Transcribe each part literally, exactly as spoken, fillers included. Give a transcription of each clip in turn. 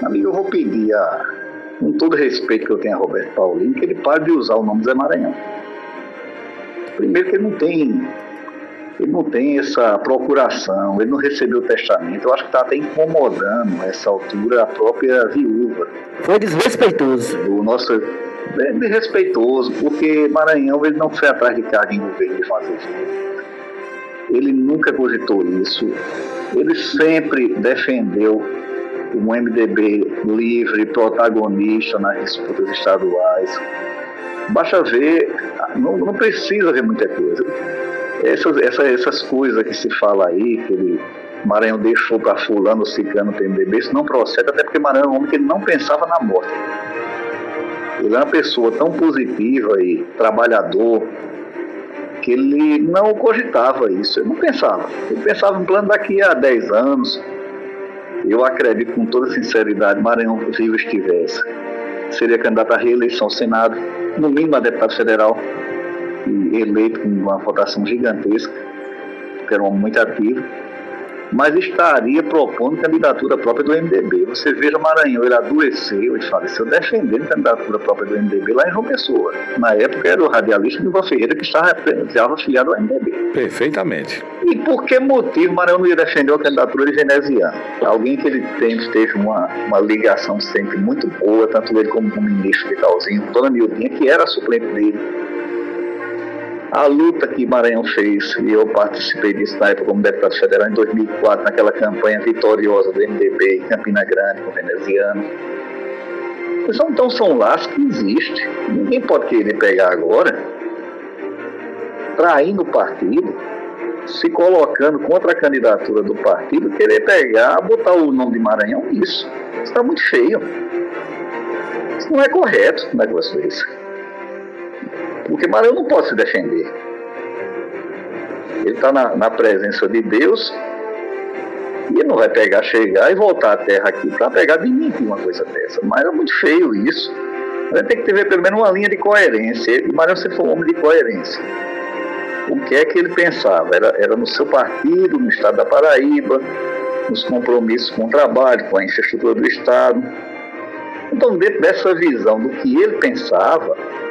Amigo, eu vou pedir, a, com todo respeito que eu tenho a Roberto Paulino, que ele pare de usar o nome Zé Maranhão. Primeiro que ele não tem, ele não tem essa procuração, ele não recebeu o testamento. Eu acho que está até incomodando, nessa altura, a própria viúva. Foi desrespeitoso. O nosso, é desrespeitoso, porque Maranhão ele não foi atrás de cargo em governo de fazer isso. Ele nunca cogitou isso. Ele sempre defendeu um M D B livre, protagonista nas disputas estaduais. Basta ver, não, não precisa ver muita coisa. Essas, essas, essas coisas que se fala aí, que ele, Maranhão deixou para fulano, ciclano, P M D B, isso não procede, até porque Maranhão é um homem que ele não pensava na morte. Ele é uma pessoa tão positiva e trabalhador, que ele não cogitava isso, ele não pensava. Ele pensava em plano daqui a dez anos. Eu acredito com toda sinceridade, Maranhão vivo estivesse, seria candidato à reeleição ao Senado, no mínimo a deputado federal, e eleito com uma votação gigantesca, porque era um homem muito ativo, mas estaria propondo candidatura própria do M D B. Você veja, Maranhão, ele adoeceu e faleceu defendendo candidatura própria do M D B lá em João Pessoa. Na época era o radialista Nilvan Ferreira que estava, estava afiliado ao M D B. Perfeitamente. E por que motivo Maranhão não ia defender a candidatura de veneziano? Alguém que ele tem, teve uma, uma ligação sempre muito boa, tanto ele como o ministro Vitalzinho, Dona Mildinha, que era a suplente dele. A luta que Maranhão fez, e eu participei disso na época como deputado federal em dois mil e quatro, naquela campanha vitoriosa do M D B em Campina Grande, com o veneziano. Então são laços que existem. Ninguém pode querer pegar agora, traindo o partido, se colocando contra a candidatura do partido, querer pegar, botar o nome de Maranhão nisso. Isso está muito feio. Isso não é correto, um negócio desse. Porque Maranhão não pode se defender. Ele está na, na presença de Deus e ele não vai pegar, chegar e voltar à terra aqui para pegar de mim uma coisa dessa. Mas é muito feio isso. Vai ter que ter pelo menos uma linha de coerência. E Maranhão sempre foi um homem de coerência. O que é que ele pensava? Era, era no seu partido, no estado da Paraíba, nos compromissos com o trabalho, com a infraestrutura do estado. Então, dentro dessa visão do que ele pensava,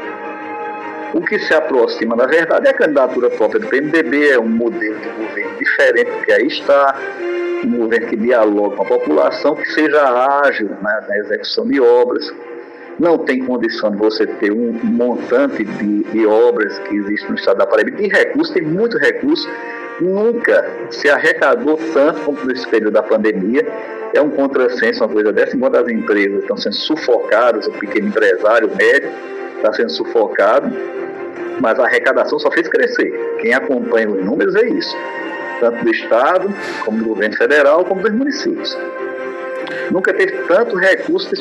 o que se aproxima, na verdade, é a candidatura própria do P M D B, é um modelo de governo diferente do que aí está, um governo que dialoga com a população, que seja ágil, né, na execução de obras. Não tem condição de você ter um montante de, de obras que existe no estado da Paraíba, de recursos, tem muito recurso, nunca se arrecadou tanto como nesse período da pandemia. É um contrassenso uma coisa dessa, enquanto as empresas estão sendo sufocadas, o pequeno empresário, o médio, está sendo sufocado, mas a arrecadação só fez crescer. Quem acompanha os números é isso, tanto do Estado, como do governo federal, como dos municípios. Nunca teve tanto recurso